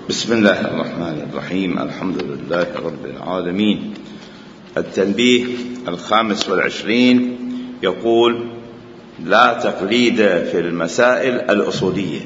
بسم الله الرحمن الرحيم. الحمد لله رب العالمين. التنبيه 25 يقول: لا تقليد في المسائل الأصولية.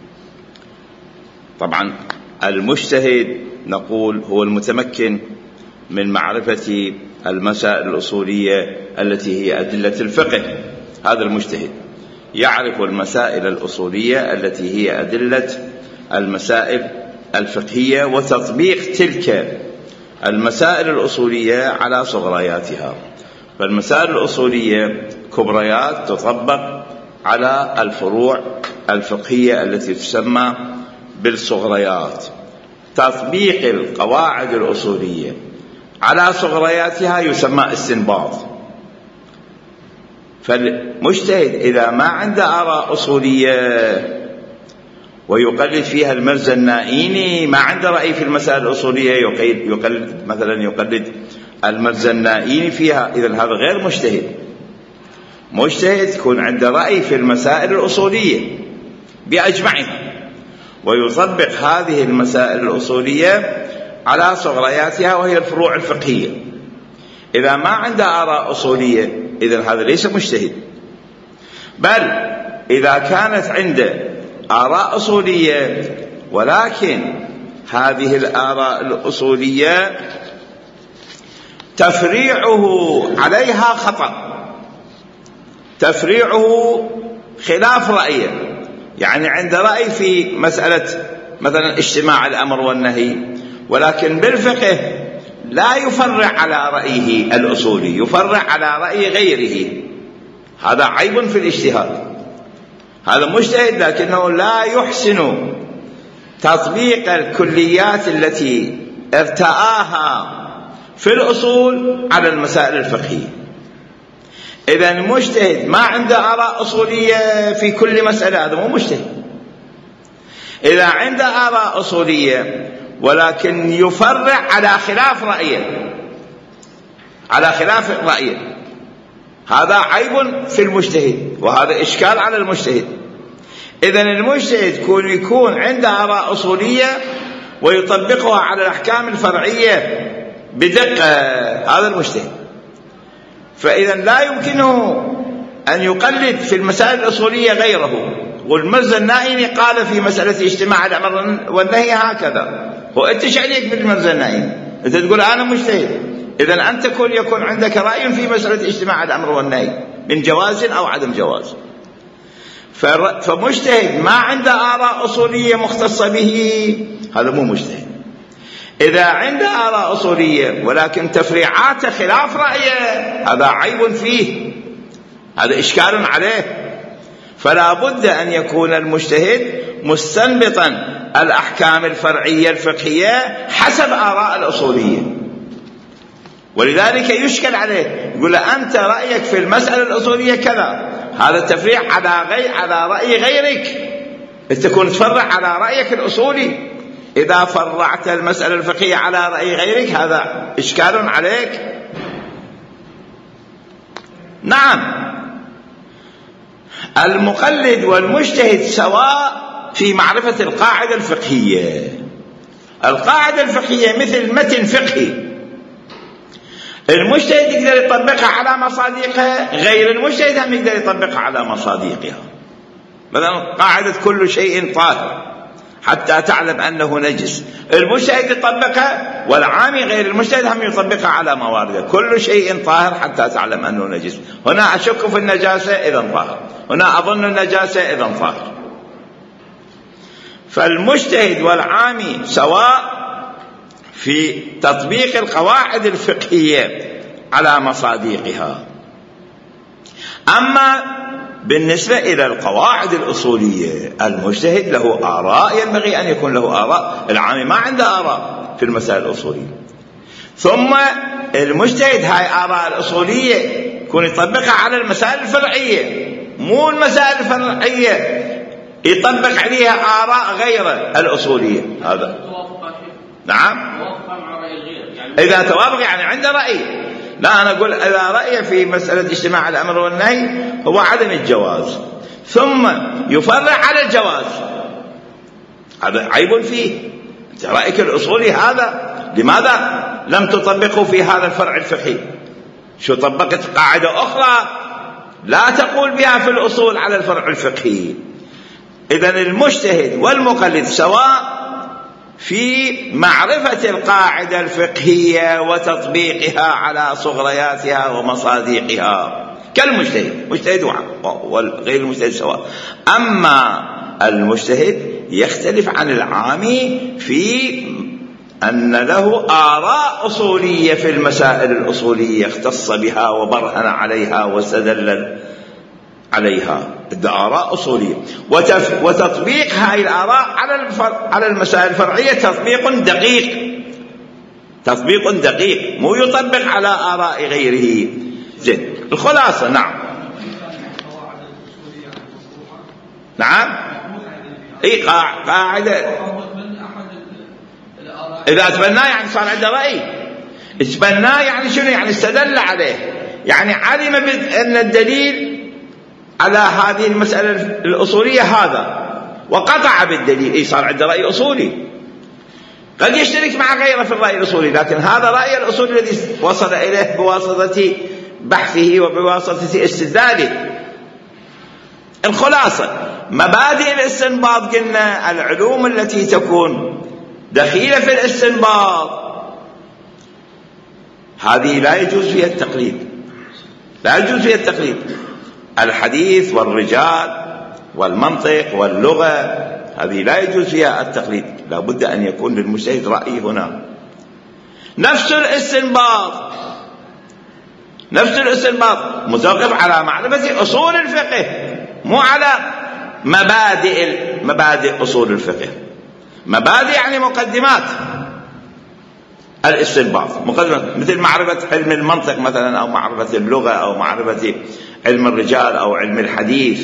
طبعا المجتهد نقول هو المتمكن من معرفة المسائل الأصولية التي هي أدلة الفقه. هذا المجتهد يعرف المسائل الأصولية التي هي أدلة المسائل الفقهية وتطبيق تلك المسائل الأصولية على صغرياتها. فالمسائل الأصولية كبريات تطبق على الفروع الفقهية التي تسمى بالصغريات. تطبيق القواعد الأصولية على صغرياتها يسمى استنباط. فالمجتهد إذا ما عنده آراء أصولية ويقلد فيها المرزا النائيني، ما عنده رأي في المسائل الأصولية، يقلد المرزا النائيني فيها، إذن هذا غير مجتهد. مجتهد يكون عنده رأي في المسائل الأصولية بأجمعها ويطبق هذه المسائل الأصولية على صغرياتها وهي الفروع الفقهية. إذا ما عنده آراء أصولية إذن هذا ليس مجتهد. بل إذا كانت عنده آراء أصولية ولكن هذه الآراء الأصولية تفريعه عليها خطأ، تفريعه خلاف رأيه، يعني عنده رأي في مسألة مثلا اجتماع الأمر والنهي، ولكن بالفقه لا يفرع على رأيه الأصولي، يفرع على رأي غيره. هذا عيب في الاجتهاد. هذا مجتهد لكنه لا يحسن تطبيق الكليات التي ارتآها في الأصول على المسائل الفقهية. إذا المجتهد ما عنده آراء أصولية في كل مسألة، هذا مو مجتهد. إذا عنده آراء أصولية ولكن يفرع على خلاف رأيه، على خلاف رأيه، هذا عيب في المجتهد وهذا إشكال على المجتهد. إذن المجتهد يكون عنده آراء أصولية ويطبقها على الأحكام الفرعية بدقة، هذا المجتهد. فإذا لا يمكنه أن يقلد في المسائل الأصولية غيره. والمرزا النائيني قال في مسألة اجتماع الأمر والنهي هكذا، وأنت ايش عليك بالمرزا النائيني؟ أنت تقول أنا مجتهد. إذن أنت يكون عندك رأي في مسألة اجتماع الأمر والنهي من جواز أو عدم جواز. فمجتهد ما عنده آراء أصولية مختصة به، هذا مو مجتهد. إذا عنده آراء أصولية ولكن تفريعاته خلاف رأيه، هذا عيب فيه، هذا إشكال عليه. فلا بد أن يكون المجتهد مستنبطا الأحكام الفرعية الفقهية حسب آراء الأصولية. ولذلك يشكل عليه، يقول له أنت رأيك في المسألة الأصولية كذا، هذا التفريع على رأي غيرك، أنت تكون تفرع على رأيك الأصولي. إذا فرعت المسألة الفقهية على رأي غيرك هذا إشكال عليك. نعم، المقلد والمجتهد سواء في معرفة القاعدة الفقهية. القاعدة الفقهية مثل متن فقهي، المجتهد يقدر يطبقها على مصادقها، غير المجتهد هم يقدر يطبقها على مصادقها. مثلا قاعدة كل شيء طاهر حتى تعلم أنه نجس، المجتهد يطبقها، والعامي غير المجتهد هم يطبقها على موارده. كل شيء طاهر حتى تعلم أنه نجس، هنا أشك في النجاسة إذن طاهر، هنا أظن النجاسة إذن طاهر. فالمجتهد والعامي سواء في تطبيق القواعد الفقهية على مصادقها. أما بالنسبة إلى القواعد الأصولية، المجتهد له آراء، ينبغي أن يكون له آراء. العامي ما عنده آراء في المسائل الأصولية. ثم المجتهد هاي آراء الأصولية يكون يطبقها على المسائل الفرعية، مو المسائل الفرعية يطبق عليها آراء غير الأصولية. هذا نعم، إذا توافق يعني عنده رأي. لا، أنا أقول إذا رأي في مسألة اجتماع الأمر والنهي هو عدم الجواز، ثم يفرع على الجواز، هذا عيب فيه. رأيك الأصولي هذا لماذا لم تطبقه في هذا الفرع الفقهي؟ شو طبقت قاعدة أخرى لا تقول بها في الأصول على الفرع الفقهي؟ إذن المجتهد والمقلد سواء في معرفة القاعدة الفقهية وتطبيقها على صغرياتها ومصادقها كالمجتهد، مجتهد وغير المجتهد سواء. أما المجتهد يختلف عن العام في أن له آراء أصولية في المسائل الأصولية اختص بها وبرهن عليها واستدل عليها، آراء أصولية، وتطبيق هذه الآراء على المسائل الفرعية تطبيق دقيق، مو يطبق على آراء غيره. زين، الخلاصة نعم اي قاعدة إذا تبناه يعني صار عنده رأي، تبناه يعني شنو؟ يعني استدل عليه، يعني علم أن الدليل على هذه المسألة الأصولية هذا وقطع بالدليل، اي صار عنده رأي أصولي. قد يشترك مع غيره في الرأي الأصولي، لكن هذا رأي الأصولي الذي وصل إليه بواسطة بحثه وبواسطة استدلاله. الخلاصة مبادئ الاستنباط قلنا العلوم التي تكون دخيلة في الاستنباط هذه لا يجوز فيها التقليد، لا يجوز فيها التقليد. الحديث والرجال والمنطق واللغة هذه لا يجوز فيها التقليد، لا بد أن يكون للمجتهد رأي هنا. نفس الاستنباط متوقف على معرفة أصول الفقه، مو على مبادئ أصول الفقه. مبادئ يعني مقدمات الاستنباط، مقدمات مثل معرفة علم المنطق مثلا، أو معرفة اللغة، أو معرفة علم الرجال، أو علم الحديث.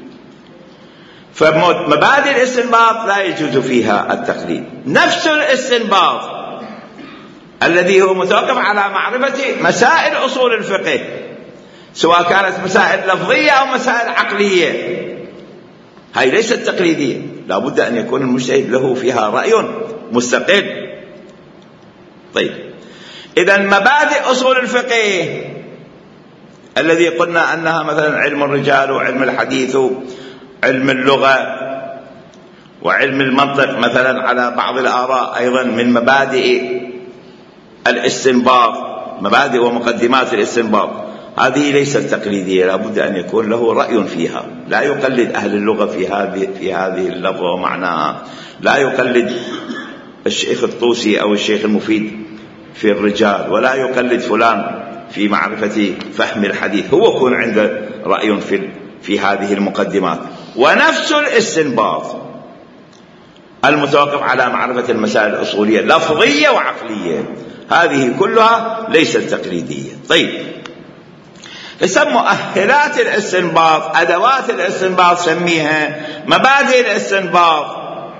فمبادئ الاستنباط لا يجوز فيها التقليد. نفس الاستنباط الذي هو متوقف على معرفة مسائل أصول الفقه، سواء كانت مسائل لفظية أو مسائل عقلية، هاي ليست تقليدية، لا بد أن يكون المجتهد له فيها رأي مستقل. طيب، إذن مبادئ أصول الفقه الذي قلنا أنها مثلا علم الرجال وعلم الحديث وعلم اللغة وعلم المنطق مثلا على بعض الآراء أيضا من مبادئ الاستنباط، مبادئ ومقدمات الاستنباط، هذه ليست تقليدية، لا بد أن يكون له رأي فيها. لا يقلد أهل اللغة في هذه اللفظة ومعناها، لا يقلد الشيخ الطوسي أو الشيخ المفيد في الرجال، ولا يقلد فلان في معرفة فهم الحديث، هو يكون عنده رأي في هذه المقدمات. ونفس الاستنباط المتوقف على معرفة المسائل الأصولية لفظية وعقلية، هذه كلها ليست تقليدية. طيب، يسمى مؤهلات الاستنباط، أدوات الاستنباط سميها مبادئ الاستنباط.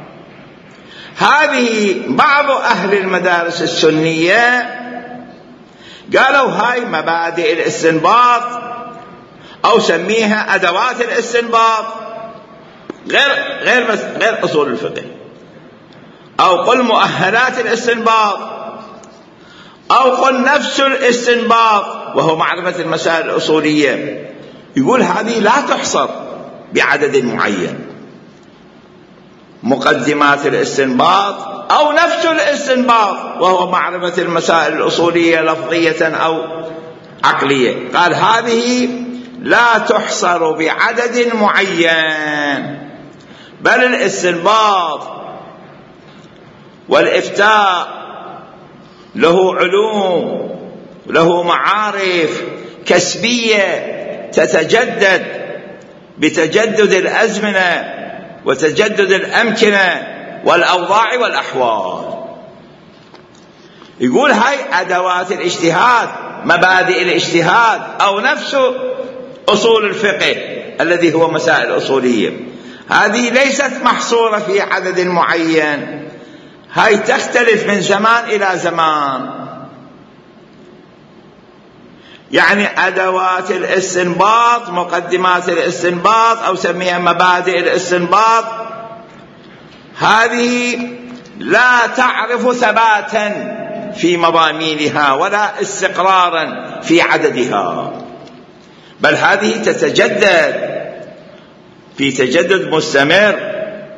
هذه بعض أهل المدارس السنية قالوا هاي مبادئ الاستنباط، أو سميها أدوات الاستنباط، غير أصول الفقه، أو قل مؤهلات الاستنباط، أو قل نفس الاستنباط وهو معرفة المسائل الأصولية. يقول هذه لا تحصر بعدد معين، مقدمات الاستنباط أو نفس الاستنباط وهو معرفة المسائل الأصولية لفظية أو عقلية. قال هذه لا تحصر بعدد معين، بل الاستنباط والإفتاء له علوم، له معارف كسبية تتجدد بتجدد الأزمنة وتجدد الأمكنة والأوضاع والأحوال. يقول هاي أدوات الاجتهاد، مبادئ الاجتهاد، أو نفس أصول الفقه الذي هو مسائل أصولية، هذه ليست محصورة في عدد معين، هاي تختلف من زمان إلى زمان. يعني أدوات الاستنباط، مقدمات الاستنباط، أو سميها مبادئ الاستنباط، هذه لا تعرف ثباتا في مضامينها ولا استقرارا في عددها، بل هذه تتجدد في تجدد مستمر.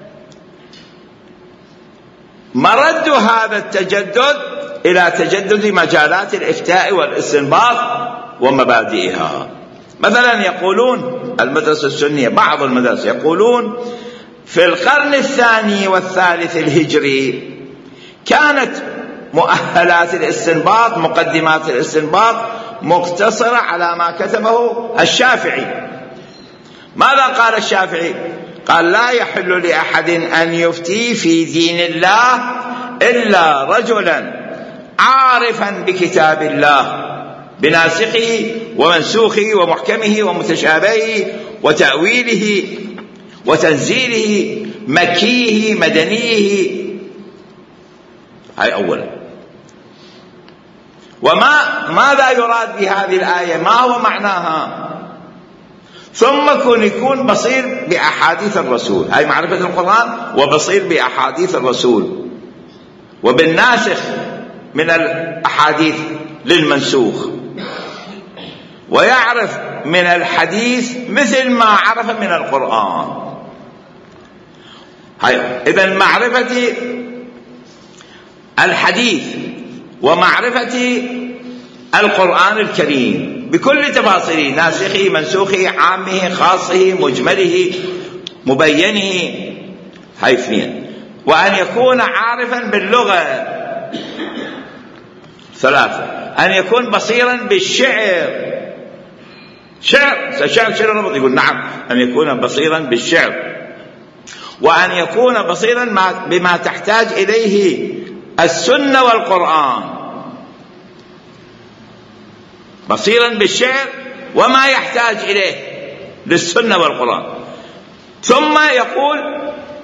مرد هذا التجدد إلى تجدد مجالات الإفتاء والاستنباط ومبادئها. مثلا يقولون المدرسة السنية، بعض المدارس يقولون في القرن الثاني والثالث الهجري كانت مؤهلات الاستنباط، مقدمات الاستنباط مقتصرة على ما كتبه الشافعي. ماذا قال الشافعي؟ قال: لا يحل لأحد أن يفتي في دين الله إلا رجلا عارفا بكتاب الله، بناسخه ومنسوخه ومحكمه ومتشابهه وتأويله وتنزيله، مكيه مدنيه. هاي أولا. ماذا يراد بهذه الآية؟ ما هو معناها؟ ثم يكون بصير بأحاديث الرسول، هاي معرفة القرآن، وبصير بأحاديث الرسول وبالناسخ من الأحاديث للمنسوخ، ويعرف من الحديث مثل ما عرف من القرآن. إذن معرفة الحديث ومعرفة القرآن الكريم بكل تفاصيله، ناسخه منسوخه عامه خاصه مجمله مبينه، هاي اثنين. وأن يكون عارفا باللغة، ثلاثة. أن يكون بصيرا بالشعر، شعر ربط، يقول نعم، أن يكون بصيرا بالشعر. وأن يكون بصيرا بما تحتاج إليه السنة والقرآن، بصيرا بالشعر وما يحتاج إليه للسنة والقرآن. ثم يقول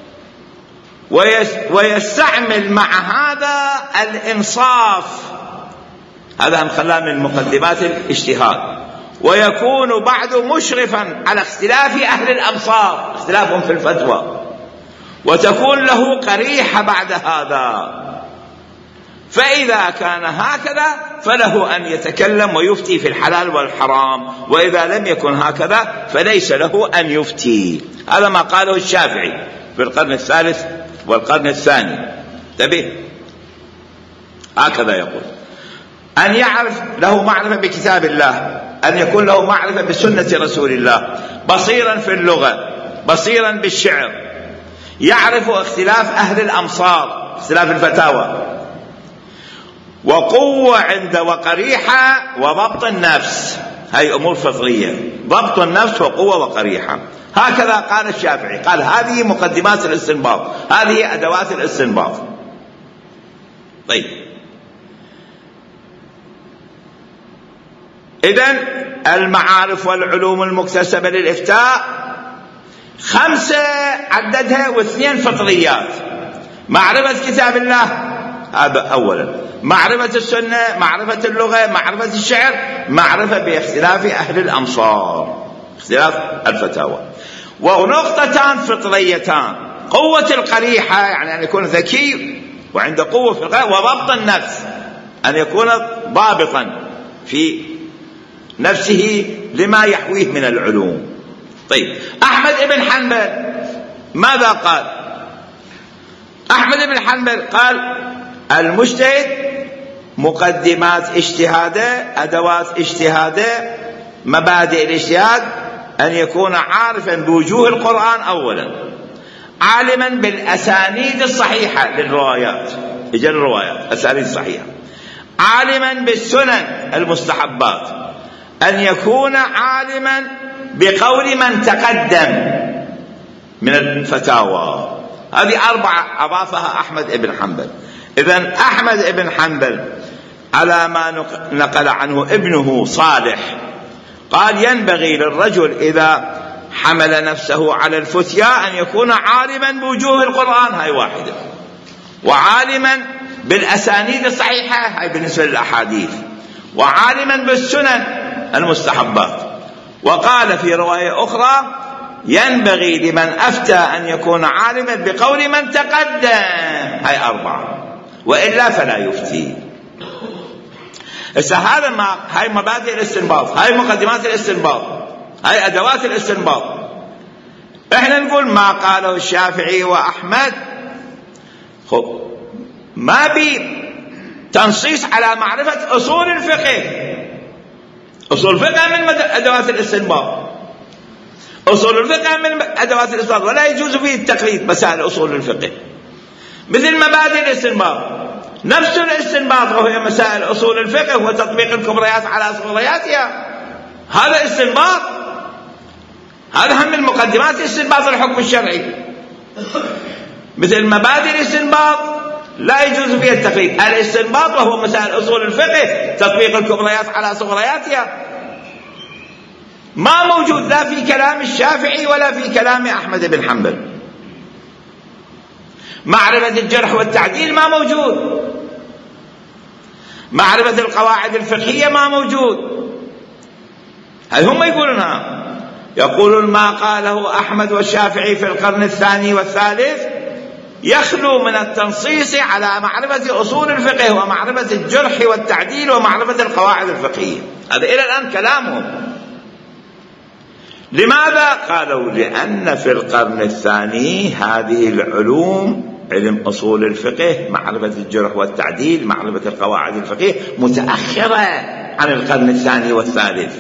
ويستعمل مع هذا الإنصاف، هذا خلاه من مقدمات الاجتهاد. ويكون بعد مشرفا على اختلاف أهل الأمصار، اختلافهم في الفتوى، وتكون له قريحة بعد هذا. فإذا كان هكذا فله أن يتكلم ويفتي في الحلال والحرام، وإذا لم يكن هكذا فليس له أن يفتي. هذا ما قاله الشافعي في القرن الثالث والقرن الثاني. انتبه، هكذا يقول: أن يعرف له معرفة بكتاب الله، أن يكون له معرفة بسنة رسول الله، بصيرا في اللغة، بصيرا بالشعر، يعرف اختلاف أهل الأمصار، اختلاف الفتاوى، وقوة عند وقريحة، وضبط النفس. هاي أمور فطرية، ضبط النفس وقوة وقريحة. هكذا قال الشافعي، قال هذه مقدمات الاستنباط، هذه أدوات الاستنباط. طيب، إذن المعارف والعلوم المكتسبة للإفتاء 5 عددها، و2 فطريات: معرفة كتاب الله، هذا أولا، معرفة السنة، معرفة اللغة، معرفة الشعر، معرفة باختلاف أهل الأمصار، اختلاف الفتاوى. ونقطتان فطريتان: قوة القريحة، يعني أن يكون ذكي وعنده قوة في القريحة، وضبط النفس، أن يكون ضابطا في نفسه لما يحويه من العلوم. طيب، أحمد بن حنبل ماذا قال؟ أحمد بن حنبل قال: المجتهد مقدمات اجتهاده، أدوات اجتهاده، مبادئ الاجتهاد: أن يكون عارفا بوجوه القرآن أولا، عالما بالأسانيد الصحيحة للروايات، إجل الروايات أسانيد صحيحة، عالما بالسنن المستحبات، أن يكون عالما بقول من تقدم من الفتاوى. هذه 4 أضافها أحمد بن حنبل. إذن أحمد بن حنبل على ما نقل عنه ابنه صالح قال: ينبغي للرجل إذا حمل نفسه على الفتيا أن يكون عالما بوجوه القرآن، هاي واحدة، وعالما بالأسانيد الصحيحة، هاي بالنسبة للأحاديث، وعالما بالسنن المستحبات. وقال في رواية أخرى: ينبغي لمن أفتى أن يكون عالما بقول من تقدم، هاي 4 وإلا فلا يفتي. هاي مبادئ الاستنباط، هاي مقدمات الاستنباط، هاي أدوات الاستنباط. احنا نقول ما قاله الشافعي وأحمد ما بي تنصيص على معرفة أصول الفقه. أصول الفقه من أدوات الاستنباط، أصول الفقه من أدوات الاستنباط، ولا يجوز فيه التقليد مسائل أصول الفقه. مثل مبادئ الاستنباط نفس الاستنباط وهي مسائل أصول الفقه وتطبيق الكبريات على صغرياتها، هذا استنباط، هذا هم من مقدمات استنباط الحكم الشرعي. مثل مبادئ الاستنباط لا يجوز فيها التقليد، الاستنباط وهو مسائل أصول الفقه تطبيق الكبريات على صغرياتها، ما موجود لا في كلام الشافعي ولا في كلام أحمد بن حنبل. معرفة الجرح والتعديل ما موجود، معرفة القواعد الفقهية ما موجود. هل هم يقولونها؟ يقولون ما قاله أحمد والشافعي في القرن الثاني والثالث يخلو من التنصيص على معرفة أصول الفقه ومعرفة الجرح والتعديل ومعرفة القواعد الفقهية. هذا إلى الآن كلامهم. لماذا؟ قالوا لأن في القرن الثاني هذه العلوم، علم أصول الفقه، معرفة الجرح والتعديل، معرفة القواعد الفقهية، متأخرة عن القرن الثاني والثالث.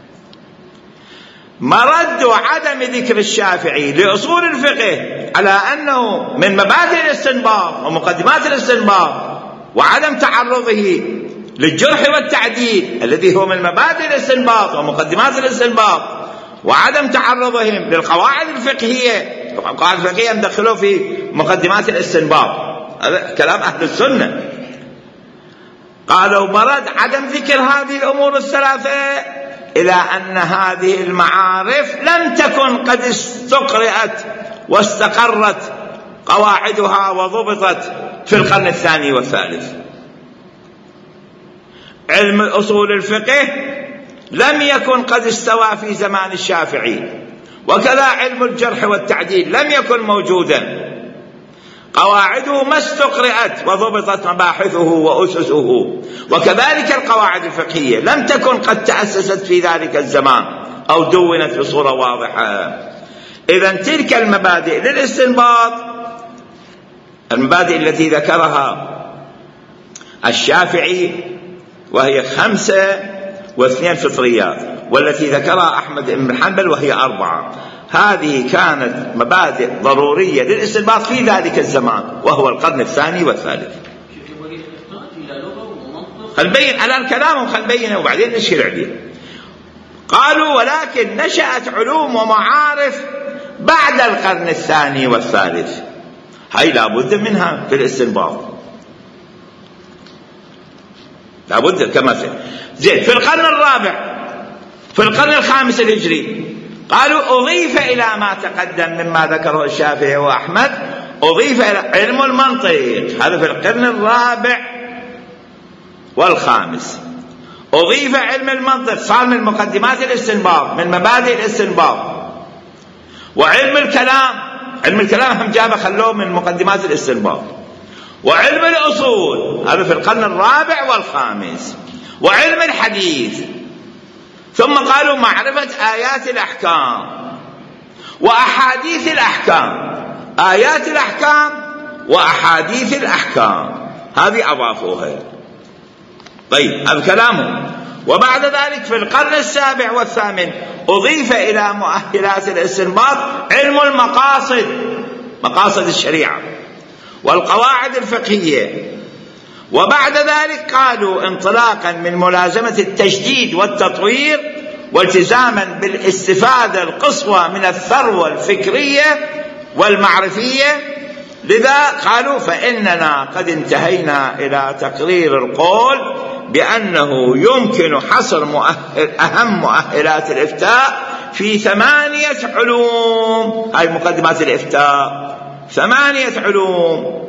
مرد عدم ذكر الشافعي لأصول الفقه على أنه من مبادئ الاستنباط ومقدمات الاستنباط، وعدم تعرضه للجرح والتعديل الذي هو من مبادئ الاستنباط ومقدمات الاستنباط، وعدم تعرضهم للقواعد الفقهية. القواعد الفقهية ندخلوه في مقدمات الاستنباط، هذا كلام أهل السنة. قالوا مرد عدم ذكر هذه الأمور الثلاثة إلى أن هذه المعارف لم تكن قد استقرأت واستقرت قواعدها وضبطت في القرن الثاني والثالث. علم أصول الفقه لم يكن قد استوى في زمان الشافعي، وكذا علم الجرح والتعديل لم يكن موجودا، قواعده ما استقرأت وضبطت مباحثه وأسسه، وكذلك القواعد الفقهية لم تكن قد تأسست في ذلك الزمان أو دونت بصورة واضحة. إذن تلك المبادئ للاستنباط، المبادئ التي ذكرها الشافعي وهي 5 و2 فطريات، والتي ذكرها أحمد بن حنبل وهي 4، هذه كانت مبادئ ضرورية للاستنباط في ذلك الزمان وهو القرن الثاني والثالث. خل نبين الآن كلامهم، خل نبينه وبعدين نشير عليه. قالوا ولكن نشأت علوم ومعارف بعد القرن الثاني والثالث، هاي لابد منها في الاستنباط، لابد كما زين. في القرن الرابع، في القرن الخامس الهجري، قالوا أضيف إلى ما تقدم مما ذكره الشافعي وأحمد، أضيف إلى علم المنطق، هذا في القرن الرابع والخامس، أضيف علم المنطق، صار من مقدمات الاستنباط، من مبادئ الاستنباط. وعلم الكلام، علم الكلام هم جابه خلوه من مقدمات الاستنباط. وعلم الأصول، هذا في القرن الرابع والخامس. وعلم الحديث، ثم قالوا معرفة آيات الأحكام وأحاديث الأحكام، آيات الأحكام وأحاديث الأحكام، هذه أضافوها. طيب هذا كلامه. وبعد ذلك في القرن السابع والثامن أضيف إلى مؤهلات الاستنباط علم المقاصد، مقاصد الشريعة والقواعد الفقهية. وبعد ذلك قالوا انطلاقا من ملازمة التجديد والتطوير والتزاما بالاستفادة القصوى من الثروة الفكرية والمعرفية، لذا قالوا فإننا قد انتهينا إلى تقرير القول بأنه يمكن حصر أهم مؤهلات الإفتاء في 8 علوم. هاي مقدمات الإفتاء، 8 علوم،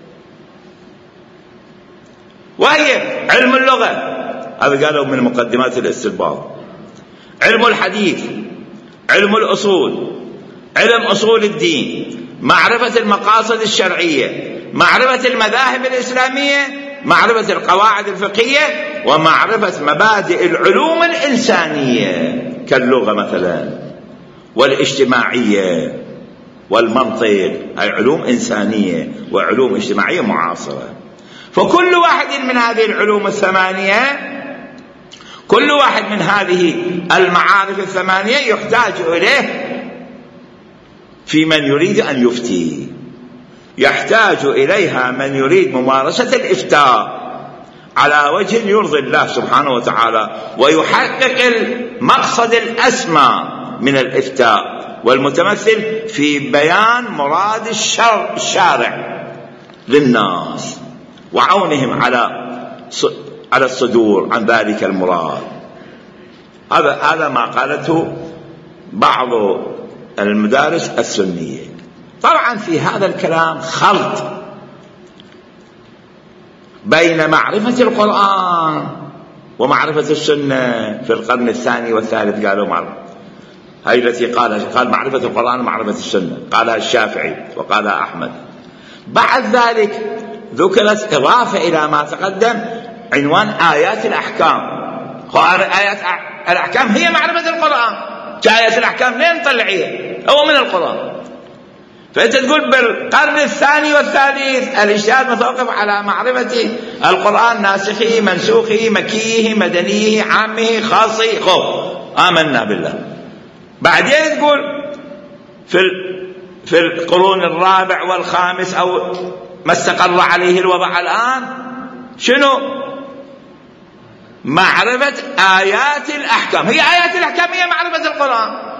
وهي علم اللغة، هذا قالوا من مقدمات الاستنباط، علم الحديث، علم الأصول، علم أصول الدين، معرفة المقاصد الشرعية، معرفة المذاهب الإسلامية، معرفة القواعد الفقهية، ومعرفة مبادئ العلوم الإنسانية كاللغة مثلا والاجتماعية والمنطق، أي علوم إنسانية وعلوم اجتماعية معاصرة. فكل واحد من هذه العلوم الثمانية، كل واحد من هذه المعارف الثمانية يحتاج إليه في من يريد أن يفتي، يحتاج إليها من يريد ممارسة الإفتاء على وجه يرضي الله سبحانه وتعالى ويحقق المقصد الأسمى من الإفتاء، والمتمثل في بيان مراد الشارع للناس وعونهم على الصدور عن ذلك المراد. هذا ما قالته بعض المدارس السنية. طبعا في هذا الكلام خلط بين معرفة القرآن ومعرفة السنة في القرن الثاني والثالث. قالوا معرفة، هذه التي قال معرفة القرآن ومعرفة السنة، قالها الشافعي وقالها أحمد. بعد ذلك ذكرت إضافة إلى ما تقدم عنوان آيات الأحكام. آيات الأحكام هي معرفة القرآن. آيات الأحكام لين نطلعيها؟ هو من القرآن. فأنت تقول بالقرن الثاني والثالث الاجتهاد متوقف على معرفة القرآن، ناسخه منسوخه مكيه مدنيه عامه خاصه. آمنا بالله. بعدين تقول في القرون الرابع والخامس أو ما استقر عليه الوضع الآن شنو؟ معرفة آيات الأحكام. هي آيات الأحكام هي معرفة القرآن.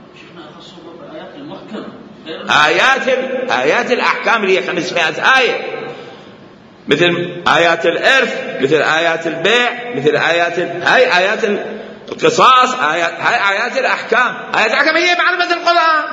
آيات الأحكام اللي هي 500 آية، مثل آيات الإرث، مثل آيات البيع، مثل هاي آيات القصاص، هاي آيات الأحكام. آيات الأحكام هي معرفة القرآن.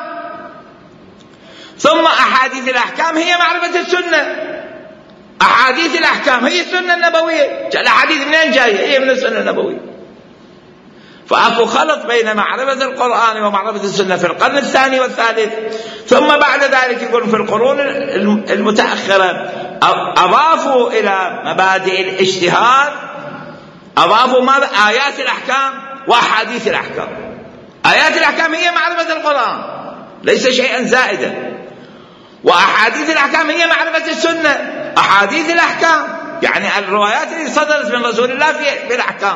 ثم أحاديث الأحكام هي معرفة السنة. أحاديث الأحكام هي السنة النبوية. الأحاديث منين جاية؟ هي من السنة النبوية. فأكو خلط بين معرفة القرآن ومعرفة السنة في القرن الثاني والثالث. ثم بعد ذلك يقول في القرون المتأخرة أضافوا إلى مبادئ الاجتهاد، أضافوا ماذا؟ آيات الأحكام وأحاديث الأحكام. آيات الأحكام هي معرفة القرآن ليس شيئا زائدا، وأحاديث الأحكام هي معرفة السنة. أحاديث الأحكام يعني الروايات اللي صدرت من رسول الله في الأحكام.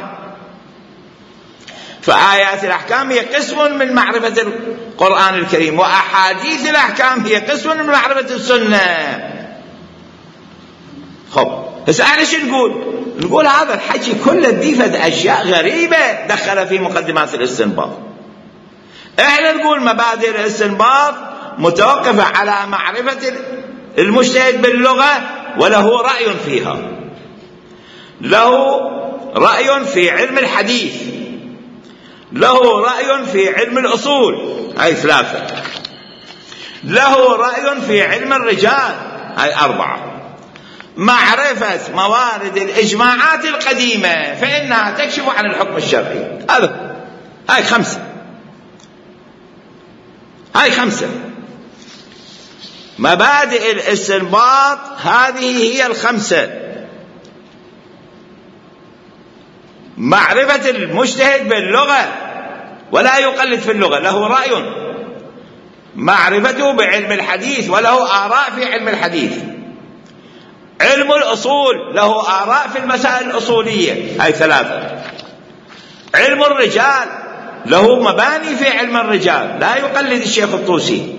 فآيات الأحكام هي قسم من معرفة القرآن الكريم، وأحاديث الأحكام هي قسم من معرفة السنة. بس احنا شو نقول هذا الحكي كله ضيفة أشياء غريبة دخل في مقدمات الاستنباط. احنا نقول مبادئ الاستنباط متوقفة على معرفة المجتهد باللغة وله رأي فيها، له رأي في علم الحديث، له رأي في علم الأصول، هاي 3، له رأي في علم الرجال، هاي 4، معرفة موارد الإجماعات القديمة فإنها تكشف عن الحكم الشرعي. هاي 5. هاي 5 مبادئ الاستنباط. هذه هي 5. معرفة المجتهد باللغة ولا يقلد في اللغة، له رأي. معرفته بعلم الحديث وله آراء في علم الحديث. علم الأصول له آراء في المسائل الأصولية، هاي 3. علم الرجال له مباني في علم الرجال، لا يقلد الشيخ الطوسي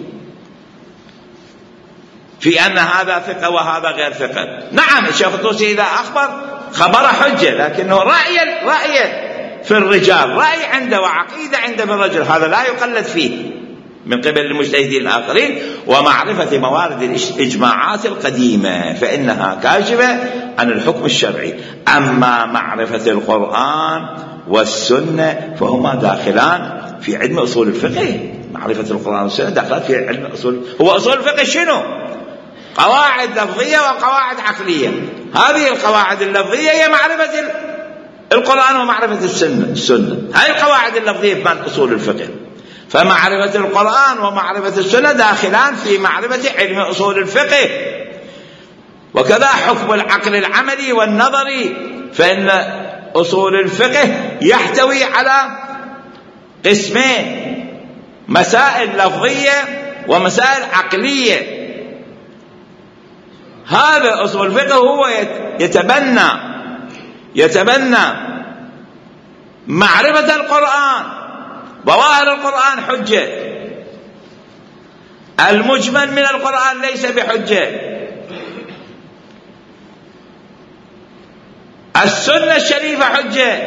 في أن هذا ثقة وهذا غير ثقة. نعم الشيخ الطوسي إذا أخبر خبر حجة، لكنه رأي في الرجال، رأي عنده وعقيدة عنده بالرجل، هذا لا يقلد فيه من قبل المجتهدين الآخرين. ومعرفة موارد الإجماعات القديمة فإنها كاشفة عن الحكم الشرعي. أما معرفة القرآن والسنة فهما داخلان في علم أصول الفقه. معرفة القرآن والسنة داخلات في علم أصول. هو أصول الفقه شنو؟ قواعد لفظية وقواعد عقلية. هذه القواعد اللفظية هي معرفة القرآن ومعرفة السنة. هذه القواعد اللفظية في أصول الفقه. فمعرفة القرآن ومعرفة السنة داخلان في معرفة علم أصول الفقه. وكذا حكم العقل العملي والنظري، فإن أصول الفقه يحتوي على قسمين: مسائل لفظية ومسائل عقلية. هذا أصول الفقه هو يتبنى معرفة القرآن، ظواهر القرآن حجة، المجمل من القرآن ليس بحجة، السنة الشريفة حجة،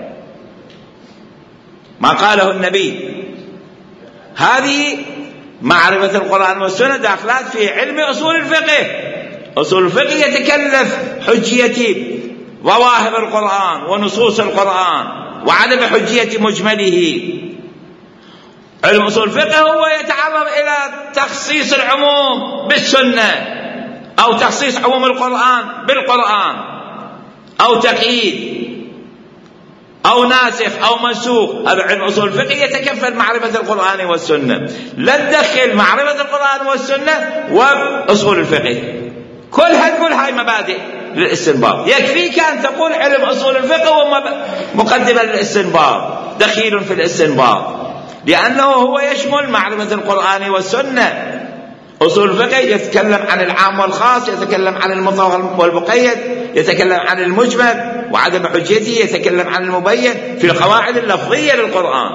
ما قاله النبي. هذه معرفة القرآن والسنة داخلات في علم أصول الفقه. أصول الفقه يتكلف حجية ظواهر القرآن ونصوص القرآن وعدم حجية مجمله. علم أصول الفقه هو يتعرض إلى تخصيص العموم بالسنة، أو تخصيص عموم القرآن بالقرآن، أو تقييد، أو ناسخ أو منسوخ. هذا علم أصول الفقه يتكفل معرفة القرآن والسنة. لا تدخل معرفة القرآن والسنة وأصول الفقه. كل هاي مبادئ للاستنباط. يكفيك أن تقول علم أصول الفقه ومقدمة للاستنباط، دخيل في الاستنباط، لأنه هو يشمل معرفة القرآن والسنة. أصول الفقه يتكلم عن العام والخاص، يتكلم عن المطلق والمقيد، يتكلم عن المجمل وعدم حجيته، يتكلم عن المبين في القواعد اللفظية للقرآن.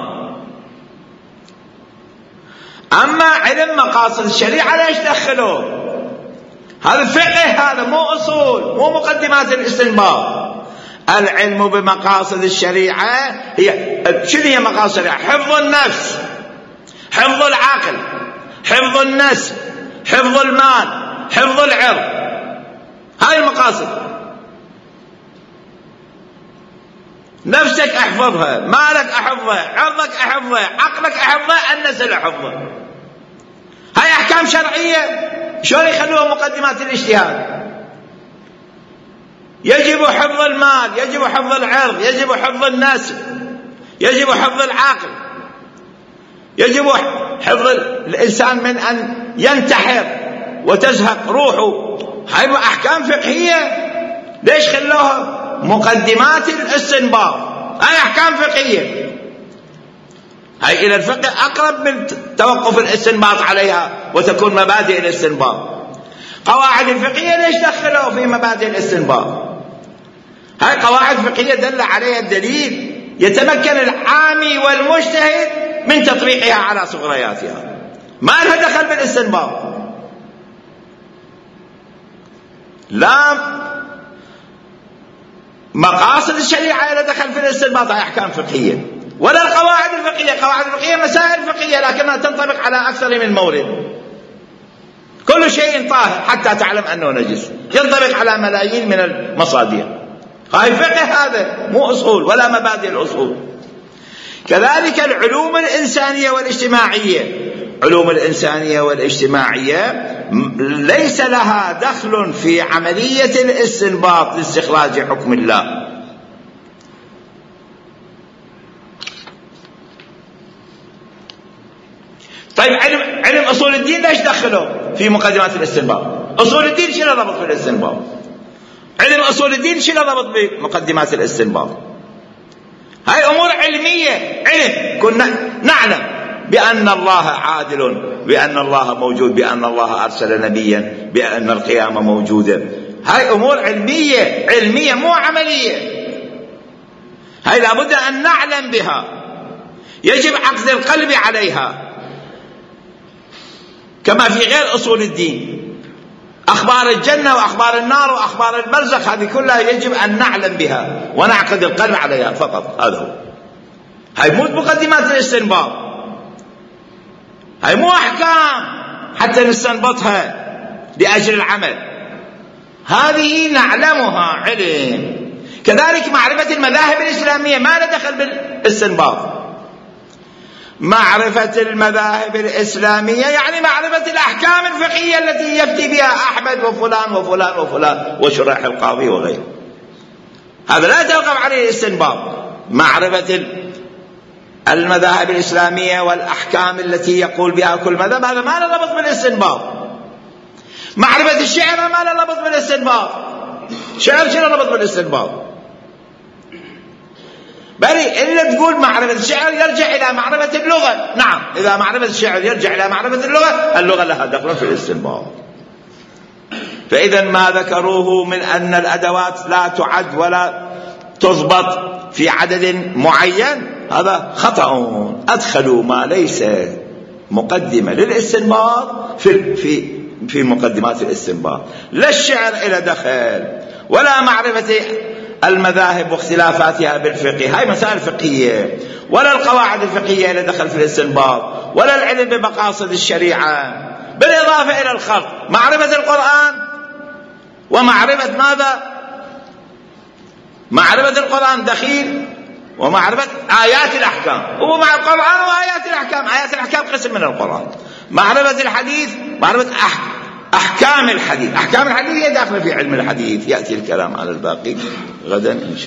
أما علم مقاصد الشريعة ليش دخلوه؟ هذا فقه، هذا مو أصول، مو مقدمات الاستنباط. العلم بمقاصد الشريعة شنو هي مقاصد الشريعة؟ حفظ النفس، حفظ العقل، حفظ النسل، حفظ المال، حفظ العرض. هاي المقاصد. نفسك احفظها، مالك احفظها، عرضك احفظها، عقلك احفظها، النسل احفظها. هاي احكام شرعية، شلون يخلوها مقدمات الاجتهاد؟ يجب حفظ المال، يجب حفظ العرض، يجب حفظ النسل، يجب حفظ العقل، يجب حفظ الإنسان من أن ينتحر وتزهق روحه. هاي أحكام فقهية، ليش خلوها مقدمات الاستنباط؟ هاي أحكام فقهية، هاي إلى الفقه أقرب من توقف الاستنباط عليها وتكون مبادئ الاستنباط. قواعد الفقهية ليش دخلوا في مبادئ الاستنباط؟ هاي قواعد فقهية دل عليها الدليل، يتمكن العامي والمجتهد من تطبيقها على صغرياتها، ما لها دخل بالاستنباط. لا مقاصد الشريعة لا دخل في الاستنباط، هاي أحكام فقهية، ولا القواعد الفقهية. القواعد الفقهية مسائل فقهية لكنها تنطبق على أكثر من مورد. كل شيء طاهر حتى تعلم أنه نجس، ينطبق على ملايين من المصادر. هاي فقه، هذا مو أصول ولا مبادئ الأصول. كذلك العلوم الإنسانية والاجتماعية. علوم الإنسانية والاجتماعية ليس لها دخل في عملية الاستنباط لاستخراج حكم الله. طيب علم أصول الدين ليش دخلوا في مقدمات الاستنباط؟ أصول الدين شنو ضبط في الاستنباط؟ علم أصول الدين شنو ضبط بمقدمات الاستنباط؟ هاي أمور علمية، علم. كنا نعلم بأن الله عادل، بأن الله موجود، بأن الله أرسل نبيا، بأن القيامة موجودة. هاي أمور علمية، علمية مو عملية. هاي لابد أن نعلم بها، يجب عقد القلب عليها، كما في غير أصول الدين. أخبار الجنة وأخبار النار وأخبار البرزخ هذه كلها يجب أن نعلم بها ونعقد القلب عليها فقط. هذا هو. هاي مو مقدمات الاستنباط، هاي مو أحكام حتى نستنبطها لأجل العمل، هذه نعلمها علم. كذلك معرفة المذاهب الإسلامية ما له دخل بالاستنباط. معرفة المذاهب الإسلامية يعني معرفة الأحكام الفقهية التي يفتي بها أحمد وفلان وفلان وفلان وشريح القاضي وغيره. هذا لا توقف عليه الاستنباط. معرفة المذاهب الإسلامية والأحكام التي يقول بها كل مذهب هذا ما له ضبط بالاستنباط. معرفة الشعر ما له ربط بالاستنباط. شعر شنو ربط بالاستنباط؟ بل إلا تقول معرفة الشعر يرجع إلى معرفة اللغة. نعم، إذا معرفة الشعر يرجع إلى معرفة اللغة لها دخل في الاستنباط. فإذا ما ذكروه من أن الأدوات لا تعد ولا تضبط في عدد معين هذا خطأ. أدخلوا ما ليس مقدمة للاستنباط في مقدمات الاستنباط. لا الشعر إلى دخل، ولا معرفة المذاهب واختلافاتها بالفقه، هاي مسائل فقهية، ولا القواعد الفقهية إلى دخل في الاستنباط، ولا العلم بمقاصد الشريعة، بالإضافة إلى الخلق معرفة القرآن ومعرفة ماذا؟ معرفة القرآن دخيل، ومعرفة آيات الأحكام. هو مع القرآن وآيات الأحكام. آيات الأحكام قسم من القرآن. معرفة الحديث، معرفة أحكام الحديث. أحكام الحديث هي داخلة في علم الحديث. يأتي الكلام على الباقي غدا إن شاء الله.